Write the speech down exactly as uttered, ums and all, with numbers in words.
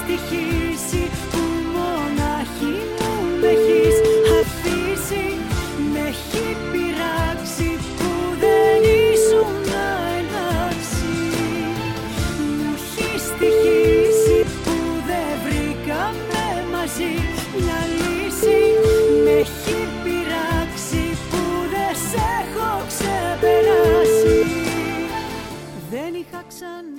στοιχήσει, που μονάχη μου με έχεις αφήσει. Με έχει πειράξει που δεν ήσουν εντάξει. Μου έχει στοιχήσει που δεν βρήκαμε μαζί μια λύση. Με έχει πειράξει που δεν σ' έχω ξεπεράσει. Δεν είχα ξανά